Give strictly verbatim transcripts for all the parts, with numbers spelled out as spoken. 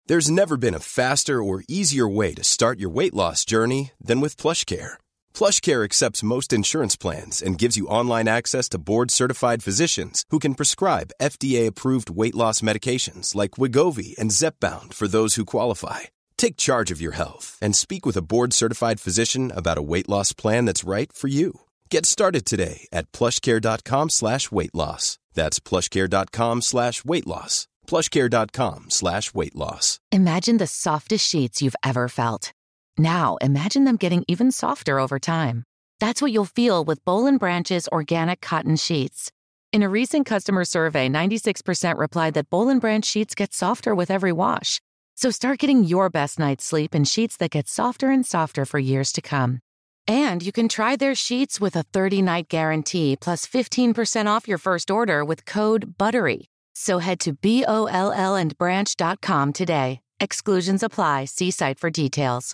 There's never been a faster or easier way to start your weight loss journey than with PlushCare. PlushCare accepts most insurance plans and gives you online access to board-certified physicians who can prescribe F D A-approved weight loss medications like Wegovy and Zepbound for those who qualify. Take charge of your health and speak with a board-certified physician about a weight loss plan that's right for you. Get started today at plushcare.com slash weight loss. That's plushcare.com slash weight loss. plushcare.com slash weight loss. Imagine the softest sheets you've ever felt. Now imagine them getting even softer over time. That's what you'll feel with Boll and Branch's organic cotton sheets. In a recent customer survey, ninety-six percent replied that Boll and Branch sheets get softer with every wash. So start getting your best night's sleep in sheets that get softer and softer for years to come. And you can try their sheets with a thirty-night guarantee plus fifteen percent off your first order with code BUTTERY. So head to B O L L and branch dot com today. Exclusions apply. See site for details.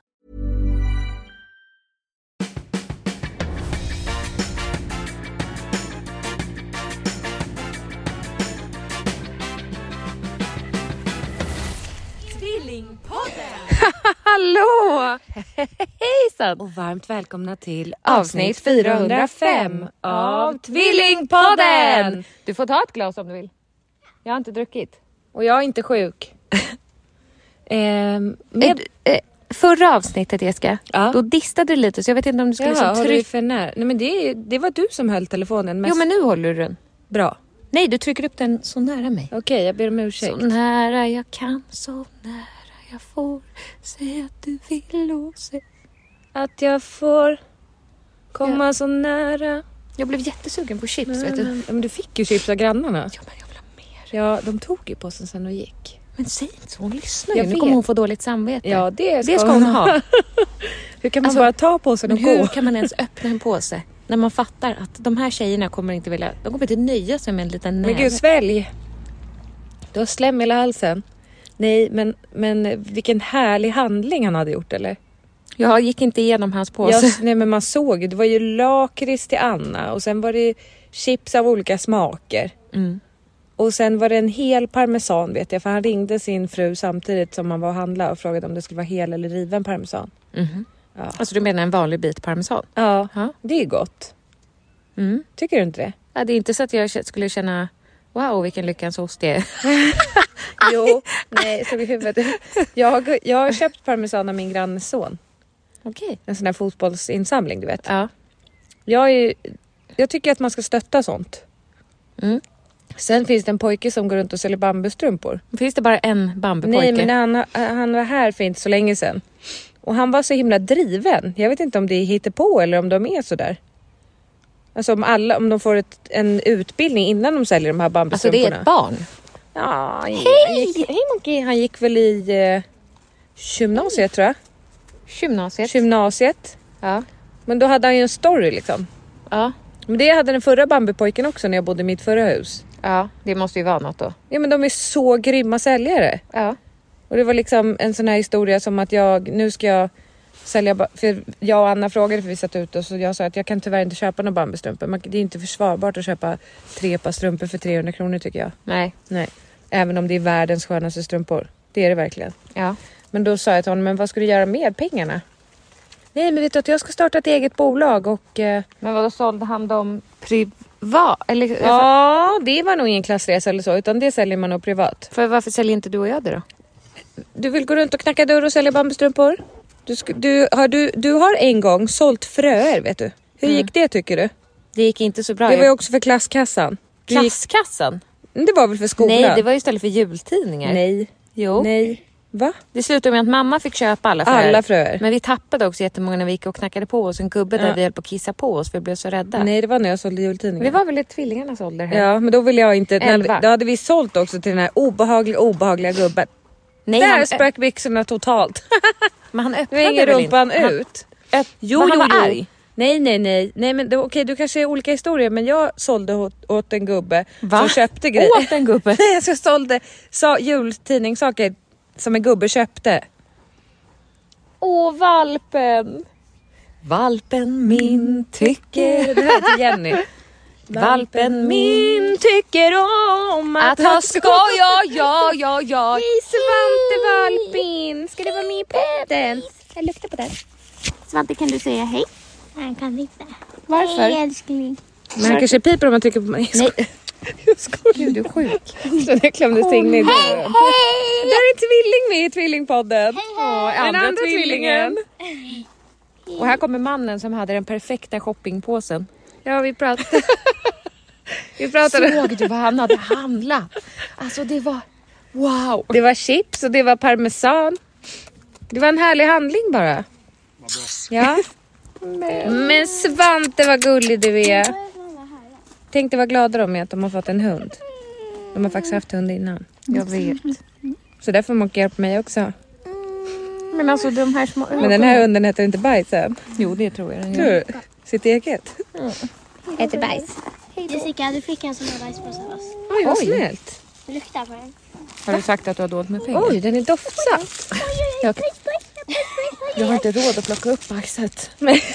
Hallå! Hejsan! Och varmt välkomna till avsnitt fyrahundrafem av Tvillingpodden! Du får ta ett glas om du vill. Jag har inte druckit. Och jag är inte sjuk. ehm, med... eh, förra avsnittet, Jessica, ja. Då distade du lite så jag vet inte om du skulle ja, liksom trycka... för när? Nej, men det, det var du som höll telefonen mest. Jo, men nu håller du den. Bra. Nej, du trycker upp den så nära mig. Okej, okay, jag ber om ursäkt. Så nära jag kan, så nära jag får. Säg att du vill och säg att jag får komma ja. så nära. Jag blev jättesugen på chips, men, vet du. Men du fick ju chips av grannarna. Ja, men jag vill ha mer. Ja, de tog ju på sig sen och gick. Men säg inte så, hon lyssnar ju. Nu kommer hon få dåligt samvete. Ja, det ska, det ska hon ha. Hur kan man alltså, bara ta på sig och gå? Hur kan man ens öppna en påse? När man fattar att de här tjejerna kommer inte vilja... De kommer inte nöja sig med en liten näve. Men gud, svälj. Du har slem i hela halsen. Nej, men, men vilken härlig handling han hade gjort, eller? Jag gick inte igenom hans påse. Jag, nej, men man såg. Det var ju lakrits till Anna. Och sen var det chips av olika smaker. Mm. Och sen var det en hel parmesan, vet jag. För han ringde sin fru samtidigt som man var och handlade och frågade om det skulle vara hel eller riven parmesan. Mm. Ja. Alltså du menar en vanlig bit parmesan? Ja, ja. Det är gott. Mm. Tycker du inte det? Ja, det är inte så att jag skulle känna... Wow, vilken lyckans ost det är. Jo, nej, så i huvudet. Jag, jag har köpt parmesan av min grannson. Okej. Okay. En sån här fotbollsinsamling, du vet. Ja. Jag, är, jag tycker att man ska stötta sånt. Mm. Sen finns det en pojke som går runt och säljer bambustrumpor. Finns det bara en bambupojke? Nej, men han, han var här för inte så länge sedan. Och han var så himla driven. Jag vet inte om det är hittepå eller om de är så där. Alltså om, alla, om de får ett, en utbildning innan de säljer de här bambustrumporna. Alltså det är ett barn? Ja, hej! Han gick, hej Monkey. Han gick väl i eh, gymnasiet, tror jag. Gymnasiet? Gymnasiet. Ja. Men då hade han ju en story liksom. Ja. Men det hade den förra bambupojken också när jag bodde i mitt förra hus. Ja, det måste ju vara något då. Ja, men de är så grymma säljare. Ja. Och det var liksom en sån här historia som att jag, nu ska jag sälja, för jag och Anna frågade för vi satt ut och så jag sa att jag kan tyvärr inte köpa några bambustrumpor. Det är inte försvarbart att köpa tre par strumpor för trehundra kronor tycker jag. Nej. Nej. Även om det är världens skönaste strumpor. Det är det verkligen. Ja. Men då sa jag till honom, men vad ska du göra med pengarna? Nej, men vet du att jag ska starta ett eget bolag och... Eh... Men vad då sålde han dem privat? Eller... Ja, det var nog ingen klassresa eller så, utan det säljer man nog privat. För varför säljer inte du och jag det då? Du vill gå runt och knacka dörr och sälja bambustrumpor? Du, sk- du, har, du, du har en gång sålt fröer, vet du. Hur mm. gick det tycker du? Det gick inte så bra. Det var ju också för klasskassan. Du Klasskassan? Gick... Det var väl för skolan? Nej, det var ju istället för jultidningar. Nej. Jo. Nej. Va? Det slutade med att mamma fick köpa alla fröer. Alla fröer. Men vi tappade också jättemånga när vi gick och knackade på oss en gubbe ja. Där vi höll på att kissa på oss för vi blev så rädda. Nej, det var när jag sålde jultidningar. Det var väl i tvillingarnas ålder här. Ja, men då ville jag inte... Elva. Då hade vi sålt också till den här obehagliga, obehagliga gubben. Nej, där han... sprack byxorna totalt. Men han öppnade väl rumpan inte. ut. Han... Öpp... Jo, men han jo, var jo. arg. Nej, nej, nej. Nej, men det, okej, du kanske är olika historier, men jag sålde åt, åt en gubbe Va? som köpte grejer. Åt en gubbe? Nej, jag sålde sa, jultidningssaker som en gubbe köpte. Åh, valpen. Valpen min tycker... Det här är till Jenny. Valpen min tycker om att, att ha skoj, ja, ja, ja, ja. Hej, Svante den. Jag luktar på den. Svante, kan du säga hej? Han kan inte. Varför? Hej älskling. Men han kanske piper om man trycker på mig. Nej. Jag skojar. Gud, du är sjuk. Så det klämde sig in i dörren. Hej! Där är Tvilling med i Tvillingpodden. Hej, Den andra, andra tvillingen. hej. Och här kommer mannen som hade den perfekta shoppingpåsen. Ja, vi pratade. Vi pratade. Såg du vad han hade handlat? Alltså det var... Wow. Det var chips och det var parmesan. Det var en härlig handling bara. Ja. Men, Men Svante, vad gullig du är. Tänk dig vad glada de är att de har fått en hund. De har faktiskt haft hund innan. Jag vet. Så därför får man hjälpa mig också. Men alltså de här små... Men den här hunden heter inte Bajsen. Jo, det tror jag den Tror gör. du? Sitt eget. Heter bajs. Jessica, du fick en sån här bajspåse av oss. Oj, vad Oj. snällt. Lukta på den. Har du sagt att du har dolt med pengar? Oj, den är doftsatt. Jag, jag har inte råd att plocka upp bajset.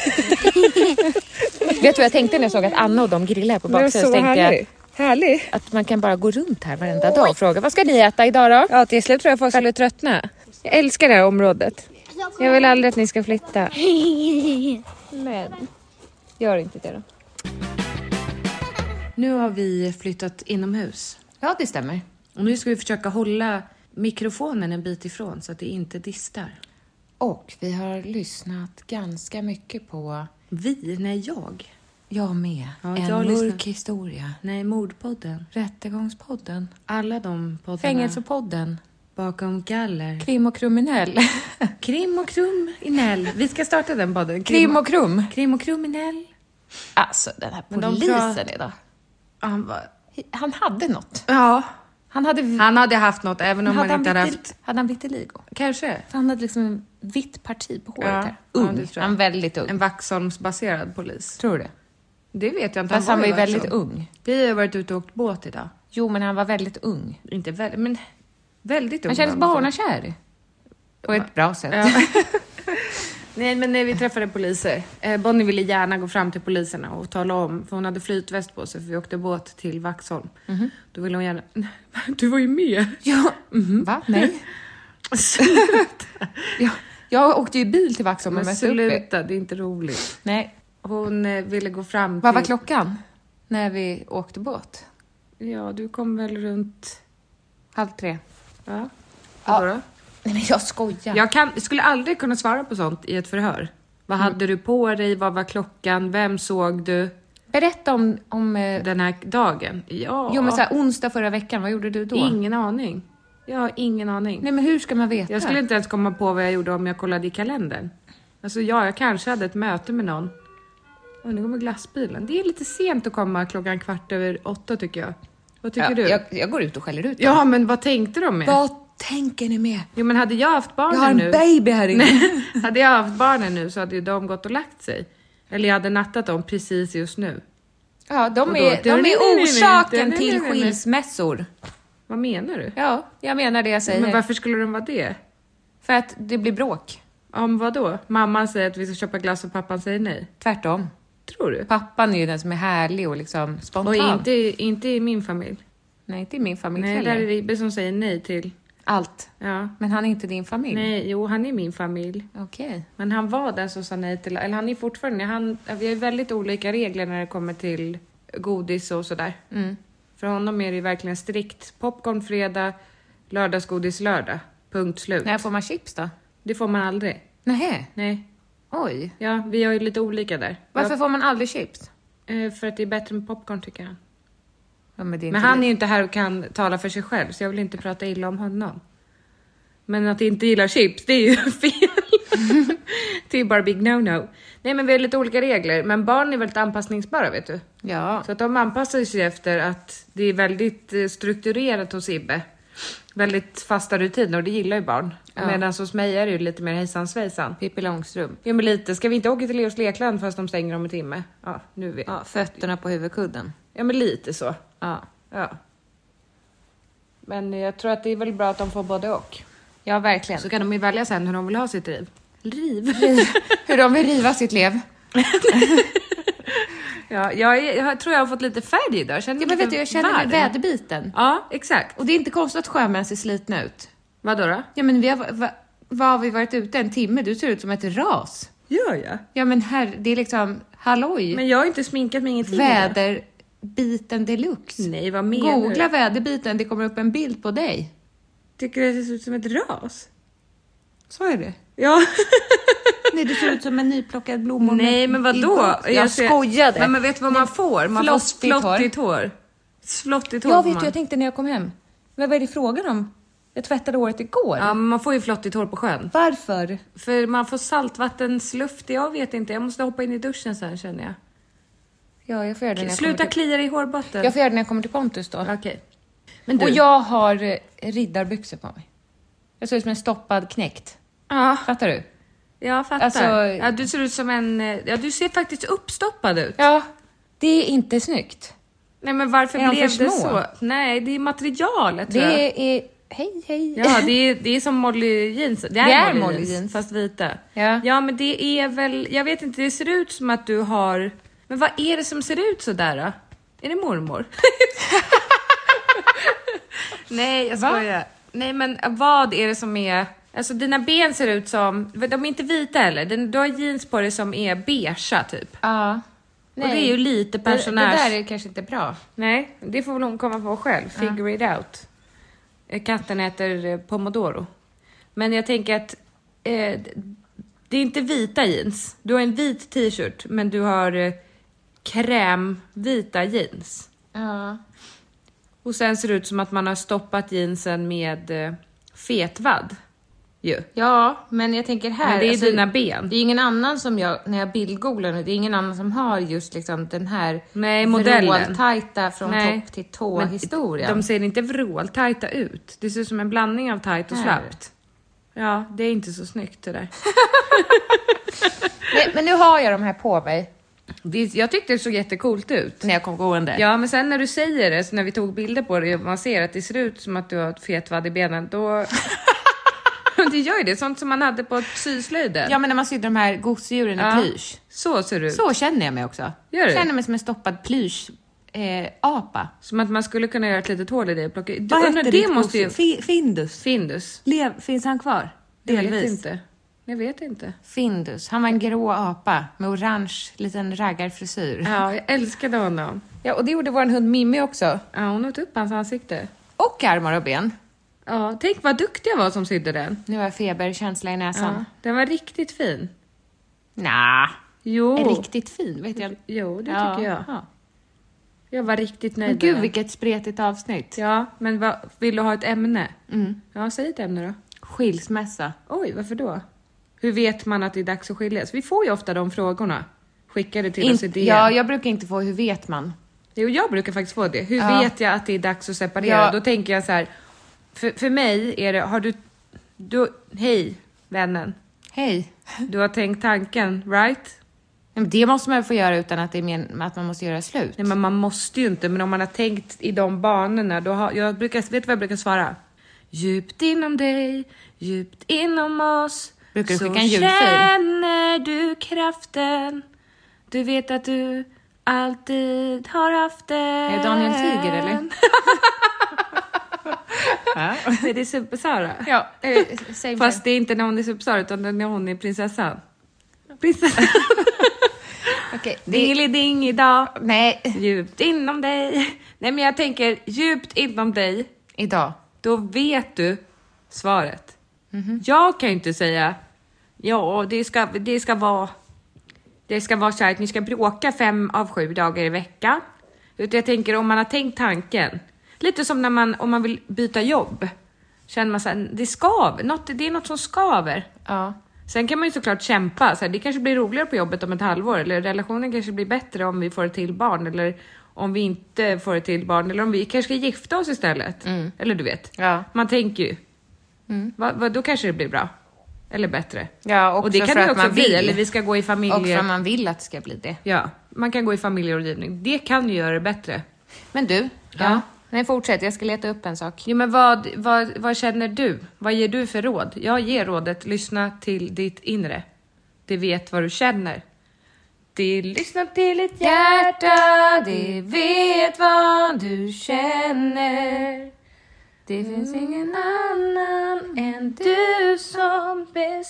Vet du vad jag tänkte när jag såg att Anna och de grillar här på Det var baksidan? så Så tänkte härlig. jag Härlig. att man kan bara gå runt här varenda dag och fråga vad ska ni äta idag då? Ja, till slut tror jag folk skulle tröttna. Jag älskar det här området. Jag vill aldrig att ni ska flytta. Men gör inte det då. Nu har vi flyttat inomhus. Ja, det stämmer. Och nu ska vi försöka hålla mikrofonen en bit ifrån så att det inte distar. Och vi har lyssnat ganska mycket på... Vi? Nej, jag. Jag med. Ja, en jag mörk lyssnar. historia. Nej, mordpodden. Rättegångspodden. Alla de poddarna. Fängelsepodden. Bakom galler. Krim och kriminell. Krim och kriminell. Vi ska starta den podden. Krim och krum. Krim och kriminell. Alltså, den här Men de polisen pra- idag. Han var... Han hade något. Ja. Han hade... Han hade haft något även om hade han inte hade vitil- haft... Hade han vitiligo? Kanske. För han hade liksom en vitt parti på håret Ja, här. ja, Ung. det tror jag. Han är väldigt ung. En Vaxholmsbaserad polis. Tror du det? Det vet jag inte. Fast han var ju i väldigt Vaxholm. ung. Vi har varit ute och åkt båt idag. Jo, men han var väldigt ung. Inte väldigt, men väldigt ung. Han kändes var han. barnakär. På ett bra sätt. Ja. Nej, men när vi träffade poliser. Eh, Bonnie ville gärna gå fram till poliserna och tala om, för hon hade flytväst på sig för vi åkte båt till Vaxholm. Mm-hmm. Då ville hon gärna... Du var ju med. Ja. Mm-hmm. Va? Nej. ja. Jag åkte ju bil till Vaxholm och Men mötte upp sluta, det är inte roligt. Nej. Hon eh, ville gå fram till... Vad var klockan när vi åkte båt? Ja, du kom väl runt... Halv tre. Ja. Ja. Vadå då? Nej, men jag skojar. Jag kan, skulle aldrig kunna svara på sånt i ett förhör. Vad Mm. hade du på dig? Vad var klockan? Vem såg du Berätta om... om eh, den här dagen? Ja. Jo, men så här, onsdag förra veckan, vad gjorde du då? Ingen aning. Jag har ingen aning. Nej, men hur ska man veta? Jag skulle inte ens komma på vad jag gjorde om jag kollade i kalendern. Alltså ja, jag kanske hade ett möte med någon. Och nu kommer glassbilen. Det är lite sent att komma klockan kvart över åtta tycker jag. Vad tycker ja, du? Jag, jag går ut och skäller ut dem. Ja, men vad tänkte de med? Vad tänker ni med? Jo, men hade jag haft barnen Jag har en nu... baby här inne. Nej, hade jag haft barnen nu så hade ju de gått och lagt sig. Eller jag hade nattat dem precis just nu. Ja, de Och då- är, de Nej, nej, är nej, orsaken nej, till nej, nej, nej. skilsmässor. Vad menar du? Ja, jag menar det jag säger. Men varför skulle de vara det? För att det blir bråk. Om vad då? Mamma säger att vi ska köpa glass och pappan säger nej. Tvärtom. Tror du? Pappan är ju den som är härlig och liksom spontan. Och inte, inte i min familj. Nej, inte i min familj Nej, heller. där är Ribbe som säger nej till... Allt. Ja. Men han är inte din familj. Nej, jo, han är min familj. Okej. Men han var den som sa nej till... Eller han är fortfarande... Han, vi har ju väldigt olika regler när det kommer till godis och sådär. Mm. För honom är det ju verkligen strikt. Popcorn fredag, lördagsgodis lördag. Punkt slut. När får man chips då? Det får man aldrig. Nej. Nej. Oj. Ja, vi har ju lite olika där. Varför får man aldrig chips? Jag, för att det är bättre med popcorn tycker jag. Ja, men det är Men inte han är li- ju inte här och kan tala för sig själv, så jag vill inte prata illa om honom. Men att inte gillar chips, det är ju fel. Det är bara big no-no. Nej, men vi har lite olika regler. Men barn är väldigt anpassningsbara, vet du. Ja. Så att de anpassar sig efter att det är väldigt eh, strukturerat hos Ibbe. Väldigt fasta rutiner och det gillar ju barn. Ja. Medan hos mig är det ju lite mer hejsan svejsan. Pippi Långstrump. Ja, men lite. Ska vi inte åka till Leos lekland fast de stänger om en timme? Ja, nu vet Ja, fötterna på huvudkudden. Ja, men lite så. Ja. Ja. Men jag tror att det är väl bra att de får både och. Ja, verkligen. Så kan de ju välja sen hur de vill ha sitt liv. Liv? Hur de vill riva sitt lev. Ja, jag, är, jag tror jag har fått lite färg idag. Jag känner Ja, mig men lite vet du, jag känner mig varm. väderbiten. Ja, exakt. Och det är inte konstigt att sjömän ser slitna ut. Vad då då? Ja, men vi har, va, vad har vi varit ute en timme? Du ser ut som ett ras. Gör jag? Ja men här, det är liksom, halloj. Men jag har inte sminkat mig ingenting. Väderbiten deluxe. Nej, vad menar du? Googla väderbiten, det kommer upp en bild på dig. Tycker du att det ser ut som ett ras? Så är det. Ja. Nej, du ser ut som en nyplockad blommor. Nej, men vadå? Jag, jag ser... skojade. Men, men vet du vad man får? Man flottigt får flottigt hår. hår. Flottigt hår. Jag vet man. ju, jag tänkte när jag kom hem. Men vad är det frågan om? Jag tvättade håret igår. Ja, men man får ju flottigt hår på sjön. Varför? För man får saltvattensluft. Jag vet inte, jag måste hoppa in i duschen sen känner jag. Ja, jag får göra det när jag Sluta kommer till... klia dig i hårbotten. Jag får göra det när jag kommer till Pontus då. Okej. Okay. Men du... Och jag har eh, riddarbyxor på mig. Jag ser ut som en stoppad knäckt. Ja. Fattar du? Jag fattar. Alltså... Ja, du ser ut som en... Ja, du ser faktiskt uppstoppad ut. Ja, det är inte snyggt. Nej, men varför är blev de det små? så? Nej, det är materialet. Det tror jag. är... Hej, hej. Ja, det är, det är som Molly jeans. Det är, det är Molly, Molly jeans, jeans. fast vita. Ja. Ja, men det är väl... Jag vet inte, det ser ut som att du har... Men vad är det som ser ut så där då? Är det mormor? Nej, jag skojar. Nej, men vad är det som är... Alltså dina ben ser ut som... De är inte vita heller. Du har jeans på dig som är beigea typ. Ja. Nej. Och det är ju lite pensionärs... Det, det där är kanske inte bra. Nej, det får väl hon komma på själv. Figure it out. Katten äter pomodoro. Men jag tänker att eh, det är inte vita jeans. Du har en vit t-shirt, men du har eh, krämvita jeans. Ja. Och sen ser det ut som att man har stoppat jeansen med eh, fetvadd. Ju. Ja, men jag tänker här... Men det är alltså, dina ben. Det är ingen annan som jag, när jag bildgooglar nu, det är ingen annan som har just liksom den här... Nej, modellen. Vråltajta från Nej. topp till tå historien. De ser inte vråltajta ut. Det ser ut som en blandning av tajt och Här. slappt. Ja, det är inte så snyggt det där. Nej, men nu har jag de här på mig. Det, jag tyckte det såg jättecoolt ut. När jag kom gående. Ja, men sen när du säger det, så när vi tog bilder på det och man ser att det ser ut som att du har ett fetvadd i benen, då... Det gör ju det, sånt som man hade på syslöjden. Ja, men när man sydde de här gosedjuren ja. i plysch. Så ser det ut. Så känner jag mig också. Gör du? Känner mig som en stoppad plysch eh, apa. Som att man skulle kunna göra ett litet hål i det och plocka... Vad undrar, heter det ditt måste ju... gosedjur? Findus. Findus. Lev, finns han kvar? Jag vet Delvis. inte. Jag vet inte. Findus. Han var en grå apa med orange liten raggarfrisyr. Ja, jag älskade honom. Ja, och det gjorde vår hund Mimmi också. Ja, hon åt upp hans ansikte. Och armar och ben. Ja, tänk vad duktig jag var som sydde den. Nu har jag feberkänsla i näsan. Ja, den var riktigt fin. Nja. Jo. Är riktigt fin, vet jag. Jo, det Ja. tycker jag. Ja. Jag var riktigt nöjd Men med gud, den. vilket spretigt avsnitt. Ja, men vad, vill du ha ett ämne? Mm. Ja, säg ett ämne då. Skilsmässa. Oj, varför då? Hur vet man att det är dags att skiljas? Vi får ju ofta de frågorna. Skickade till In, oss i D M. ja, jag brukar inte få hur vet man. Jo, jag brukar faktiskt få det. Hur Ja. vet jag att det är dags att separera? Ja. Då tänker jag så här. För, för mig är det, har du, du... Hej, vännen. Hej. Du har tänkt tanken, right? Men det måste man få göra utan att, det är men, att man måste göra slut. Nej, men man måste ju inte. Men om man har tänkt i de banorna, då har... Jag brukar, vet du vad jag brukar svara? Djupt inom dig, djupt inom oss. Brukar du så skicka en ljudfil? känner du kraften. Du vet att du alltid har haft den. Är det Daniel Tiger eller? Ja. Nej, det är Super-Sara. Ja, eh, same Fast det är inte när hon är Super-Sara, utan när hon är prinsessan. Prinsessan. Okej, det... Dingeliding idag. Nej, Djupt inom dig. Nej, men jag tänker djupt inom dig. idag. Då vet du svaret. Mm-hmm. Jag kan ju inte säga ja, det ska, det ska vara det ska vara så här att ni ska bråka fem av sju dagar i veckan. Utan jag tänker om man har tänkt tanken. Lite som när man, om man vill byta jobb. Känner man så här, det skaver. Något, det är något som skaver. Ja. Sen kan man ju såklart kämpa. Så här, det kanske blir roligare på jobbet om ett halvår. Eller relationen kanske blir bättre om vi får ett till barn. Eller om vi inte får ett till barn. Eller om vi kanske ska gifta oss istället. Mm. Eller du vet. Ja. Man tänker ju. Mm. Va, va, då kanske det blir bra. Eller bättre. Ja, och det kan det också bli. Eller vi ska gå i familje... Och för att man vill att det ska bli det. Ja, man kan gå i familjerådgivning. Det kan ju göra det bättre. Men du, ja. Ja. Nej, fortsätt. Jag ska leta upp en sak. Jo, men vad, vad, vad känner du? Vad ger du för råd? Jag ger rådet, lyssna till ditt inre. Det vet vad du känner. Det lyssnar till ditt hjärta. Det vet vad du känner. Det finns ingen annan än du som som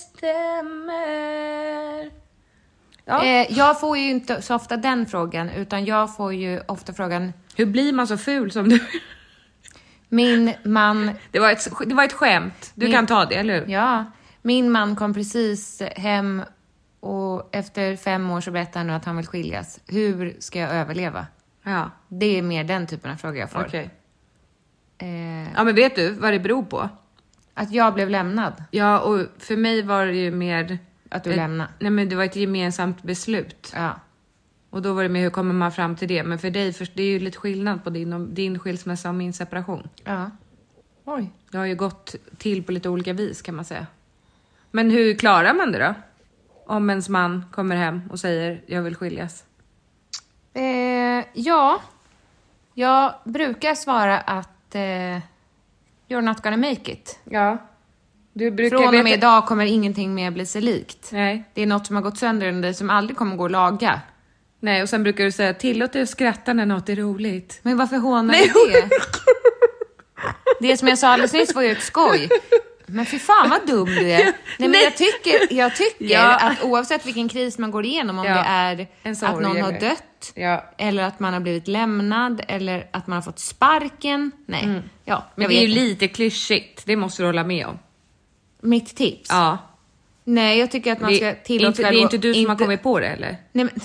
bestämmer. Ja. Eh, jag får ju inte så ofta den frågan, utan jag får ju ofta frågan: hur blir man så ful som du? Min man... Det var ett, det var ett skämt. Du min, kan ta det, eller hur? Ja. Min man kom precis hem och efter fem år så berättar han nu att han vill skiljas. Hur ska jag överleva? Ja. Det är mer den typen av frågor jag får. Okej. Eh, Ja, men vet du vad det beror på? att jag blev lämnad. Ja, och för mig var det ju mer... Att du ett, lämnade. Nej, men det var ett gemensamt beslut. Ja. Och då var det med hur kommer man fram till det. Men för dig, för det är ju lite skillnad på din, och, din skilsmässa och min separation. Ja. Oj. Det har ju gått till på lite olika vis, kan man säga. Men hur klarar man det då? Om ens man kommer hem och säger jag vill skiljas. Eh, ja. Jag brukar svara att eh, you're not gonna make it. Ja. Du brukar Från och med veta... idag kommer ingenting mer bli sig likt. Nej. Det är något som har gått sönder under dig som aldrig kommer gå att laga. Nej, och sen brukar du säga tillåt dig att skratta när något är roligt. Men varför hånar Nej, du det? Det som jag sa alldeles nyss var ju ett skoj. Men för fan vad dum du är. Nej, men Nej. jag tycker, jag tycker Ja. att oavsett vilken kris man går igenom, om Ja. det är En sorg att någon har eller- dött, Ja. eller att man har blivit lämnad, eller att man har fått sparken. Nej, ja, Men jag det är ju vet inte. lite klyschigt. Det måste du hålla med om. Mitt tips? Ja. Nej, jag tycker att man Det, ska är tillåta inte, det är inte du som har kommit på det, eller? Nej, men...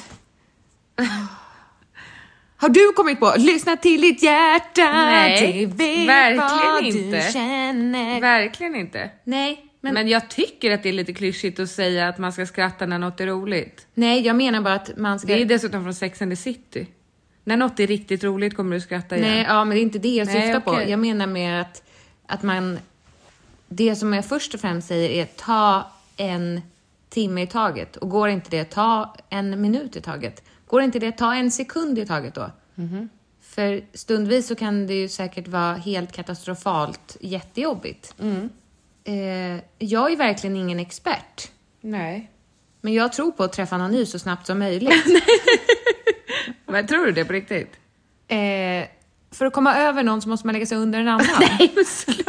Har du kommit på? Lyssna till ditt hjärta. Nej, det vet verkligen vad inte. Du känner. Verkligen inte. Nej, men... Men jag tycker att det är lite klyschigt att säga att man ska skratta när något är roligt. Nej, jag menar bara att man ska... Det är dessutom från Sex and the City. När något är riktigt roligt kommer du skratta igen. Nej, ja, men det är inte det jag Nej, syftar på. okej. Jag menar med att, att man... Det som jag först och främst säger är ta en timme i taget. Och går inte det, ta en minut i taget. Går inte det, ta en sekund i taget då. Mm-hmm. För stundvis så kan det ju säkert vara helt katastrofalt jättejobbigt. Mm. Eh, jag är verkligen ingen expert. Nej. Men jag tror på att träffa någon ny så snabbt som möjligt. Men tror du det på riktigt? eh, för att komma över någon så måste man lägga sig under en annan. Nej, men sluta.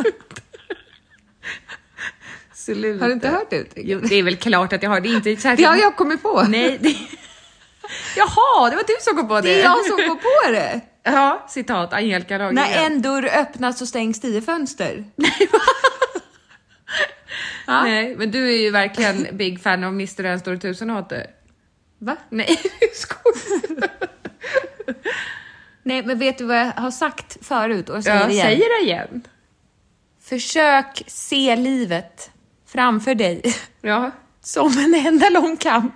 Sluta. Har du inte hört det? Jo, det är väl klart att jag har. Det är inte särskilt... Det har jag kommit på. Nej, det... Jaha, det var du som kom på det. Det är jag som går på det. Ja, citat Angelica Lagergren. När en dörr öppnas så stängs tio fönster. Ja. Nej, men du är ju verkligen big fan av mister En står tusen åter. Va? Nej, skojar. Nej, men vet du vad jag har sagt förut och säger Ja, det igen? säger det igen. Försök se livet framför dig Ja. som en enda lång kamp.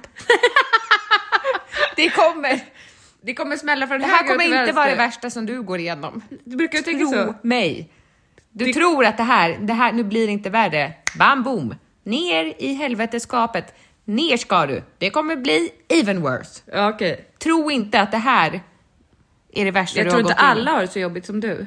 Det kommer. Det kommer smälla från Det här höger kommer till inte vänster. vara det värsta som du går igenom. Du brukar ju tänka Tro så. mig. Du Det- tror att det här, det här, nu blir det inte värre. Bam, boom. Ner i helveteskapet. Ner ska du. Det kommer bli even worse. Ja, okej. Tro inte att det här är det värsta Jag du tror har inte gått igenom. alla har det så jobbigt som du.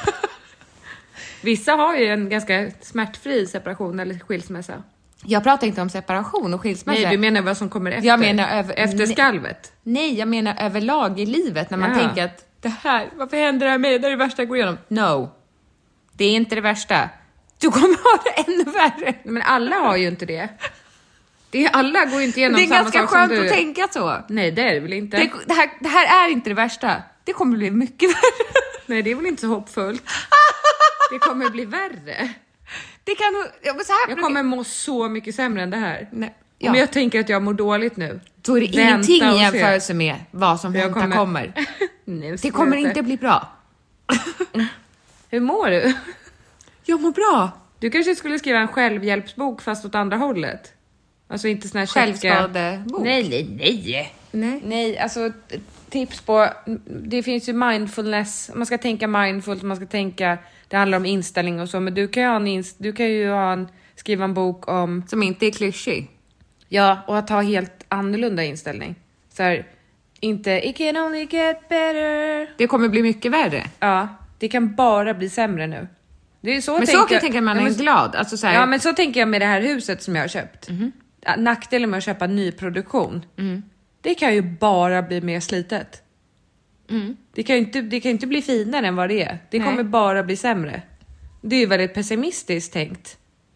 Vissa har ju en ganska smärtfri separation eller skilsmässa. Jag pratar inte om separation och skilsmässa. Nej, du menar vad som kommer efter? Jag menar över- efter nej. skalvet? Nej, jag menar överlag i livet. När man Ja. tänker att det här, varför händer det här med? Det är det värsta jag går igenom. No. Det är inte det värsta. Du kommer ha det ännu värre. Men alla har ju inte det. Det är, alla går ju inte igenom Det är samma ganska sak som skönt du. att tänka så. Nej, det är det väl inte. Det, det, här, det här är inte det värsta. Det kommer bli mycket värre. Nej, det är väl inte så hoppfullt. Det kommer bli värre. Det kan... Ja, men så här Jag brukar- kommer må så mycket sämre än det här. Nej. Om Ja. jag tänker att jag mår dåligt nu. Då är det Vänta ingenting i och se. jämförelse med vad som Jag väntar kommer- kommer. Nej, Det kommer inte bli bra. Hur mår du? Jag mår bra. Du kanske skulle skriva en självhjälpsbok fast åt andra hållet. Alltså inte sån här checka... Självskadebok. Nej, nej, nej. Nej. Nej, alltså t- tips på... Det finns ju mindfulness. Man ska tänka mindfullt, man ska tänka... Det handlar om inställning och så. Men du kan ju, ha en inst- du kan ju ha en, skriva en bok om... Som inte är klyschig. Ja, och att ha helt annorlunda inställning. Så här, inte it can only get better. Det kommer bli mycket värre. Ja, det kan bara bli sämre nu. Det är så Men så tänker kan jag tänka att man ja, är men, glad. Alltså så här, ja, men så tänker jag med det här huset som jag har köpt. Ja, nackdelen med att köpa nyproduktion. Det kan ju bara bli mer slitet. Det kan ju inte, det kan ju inte bli finare än vad det är. Det Nej. kommer bara bli sämre. Det är ju väldigt pessimistiskt tänkt.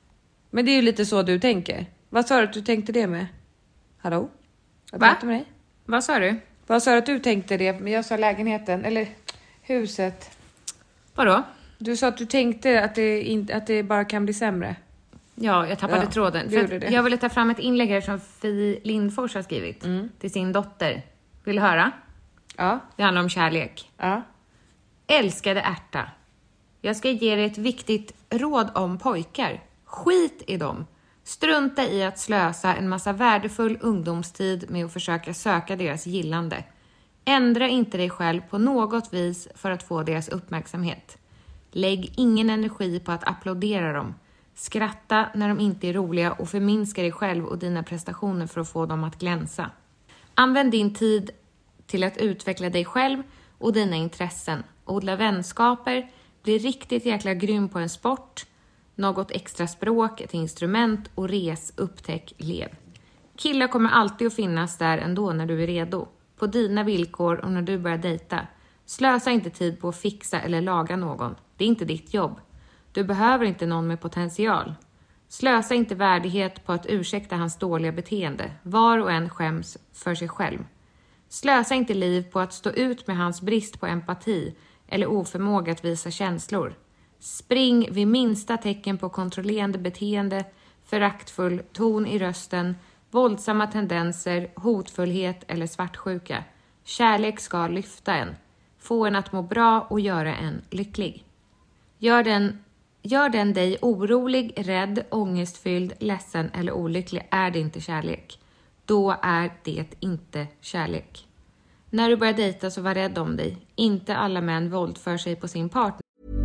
Men det är ju lite så du tänker. Vad sa du att du tänkte det med? Hallå? Jag Va? pratar med dig. Vad sa du? Vad sa du att du tänkte det? Men jag sa lägenheten, eller huset. Vadå? Du sa att du tänkte att det, inte, att det bara kan bli sämre. Ja, jag tappade Ja, tråden. det För gjorde det. jag ville ta fram ett inlägg här som Fi Lindfors har skrivit Mm. till sin dotter. Vill du höra? Ja. Det handlar om kärlek. Ja. Älskade ärta. Jag ska ge dig ett viktigt råd om pojkar. Skit i dem. Strunta i att slösa en massa värdefull ungdomstid med att försöka söka deras gillande. Ändra inte dig själv på något vis för att få deras uppmärksamhet. Lägg ingen energi på att applådera dem. Skratta när de inte är roliga och förminska dig själv och dina prestationer för att få dem att glänsa. Använd din tid till att utveckla dig själv och dina intressen. Odla vänskaper, bli riktigt jäkla grym på en sport, något extra språk, ett instrument och res, upptäck, lev. Killar kommer alltid att finnas där ändå när du är redo. På dina villkor och när du börjar dejta. Slösa inte tid på att fixa eller laga någon. Det är inte ditt jobb. Du behöver inte någon med potential. Slösa inte värdighet på att ursäkta hans dåliga beteende. Var och en skäms för sig själv. Slösa inte liv på att stå ut med hans brist på empati eller oförmåga att visa känslor. Spring vid minsta tecken på kontrollerande beteende, föraktfull ton i rösten, våldsamma tendenser, hotfullhet eller svartsjuka. Kärlek ska lyfta en, få en att må bra och göra en lycklig. Gör den, gör den dig orolig, rädd, ångestfylld, ledsen eller olycklig är det inte kärlek. Då är det inte kärlek. När du börjar dejta så var rädd om dig. Inte alla män våldför sig på sin partner.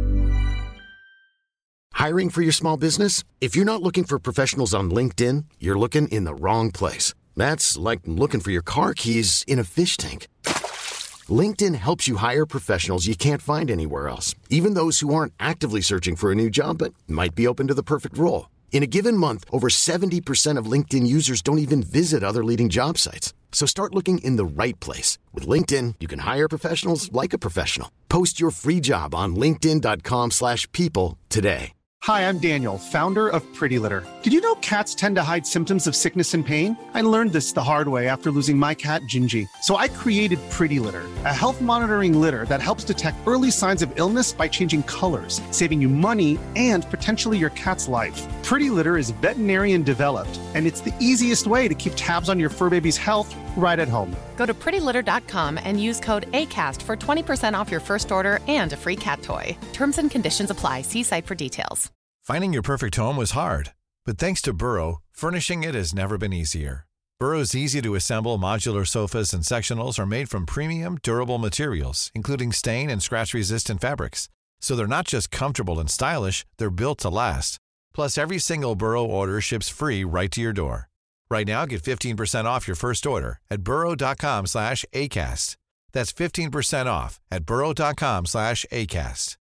Hiring for your small business? If you're not looking for professionals on LinkedIn, you're looking in the wrong place. That's like looking for your car keys in a fish tank. LinkedIn helps you hire professionals you can't find anywhere else, even those who aren't actively searching for a new job but might be open to the perfect role. In a given month, over seventy percent of LinkedIn users don't even visit other leading job sites. So start looking in the right place. With LinkedIn, you can hire professionals like a professional. Post your free job on linkedin dot com slash people today. Hi, I'm Daniel, founder of Pretty Litter. Did you know cats tend to hide symptoms of sickness and pain? I learned this the hard way after losing my cat, Gingy. So I created Pretty Litter, a health monitoring litter that helps detect early signs of illness by changing colors, saving you money and potentially your cat's life. Pretty Litter is veterinarian developed, and it's the easiest way to keep tabs on your fur baby's health right at home. Go to pretty litter dot com and use code ACAST for twenty percent off your first order and a free cat toy. Terms and conditions apply. See site for details. Finding your perfect home was hard, but thanks to Burrow, furnishing it has never been easier. Burrow's easy-to-assemble modular sofas and sectionals are made from premium, durable materials, including stain and scratch-resistant fabrics. So they're not just comfortable and stylish, they're built to last. Plus, every single Burrow order ships free right to your door. Right now, get fifteen percent off your first order at burrow dot com slash ACAST. That's fifteen percent off at burrow dot com slash ACAST.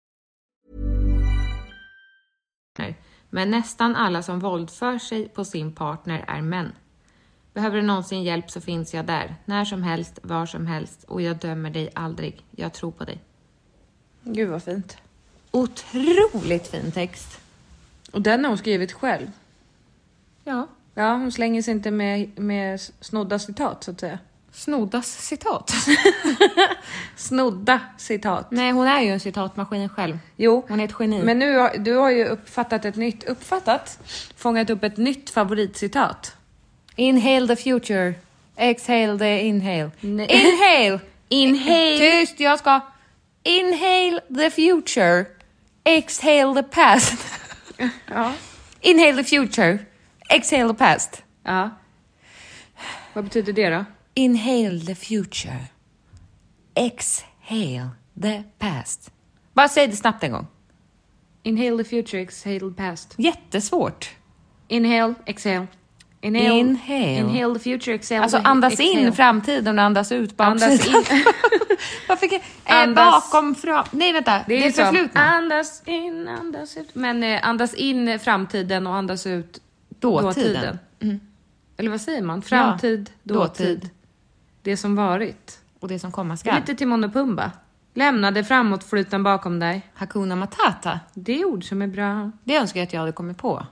Men nästan alla som våldför sig på sin partner är män. Behöver du någonsin hjälp så finns jag där. När som helst, var som helst. Och jag dömer dig aldrig. Jag tror på dig. Gud vad fint. Otroligt fin text. Och den har hon skrivit själv. Ja. Ja, hon slänger sig inte med, med snodda citat så att säga. Snoddas citat. Snodda citat. Nej, hon är ju en citatmaskin själv. Jo, hon är ett geni. Men nu har, du har ju uppfattat ett nytt, uppfattat, fångat upp ett nytt favoritcitat. Inhale the future. Exhale the inhale. Nej. Inhale. Inhale. Tyst, jag ska. Inhale the future. Exhale the past. Ja. Inhale the future. Exhale the past. Ja. Vad betyder det då? Inhale the future. Exhale the past. Bara säg det snabbt en gång. Inhale the future, exhale the past. Jättesvårt. Inhale, exhale. Inhale, inhale. Inhale the future, exhale. Alltså the, andas exhale. in framtiden och andas ut baksidan. Andas in. Varför kan... Andas... Bakom, fram... Nej, vänta. Det är, det är förflutna. Andas in, andas ut. Men eh, andas in framtiden och andas ut dåtiden. dåtiden. Mm. Eller vad säger man? Framtid, ja. dåtid. dåtid. Det som varit. Och det som komma skall. Lite Timon och Pumba. Lämnade framåt flyten bakom dig. Hakuna Matata. Det är ord som är bra. Det önskar jag att jag hade kommit på.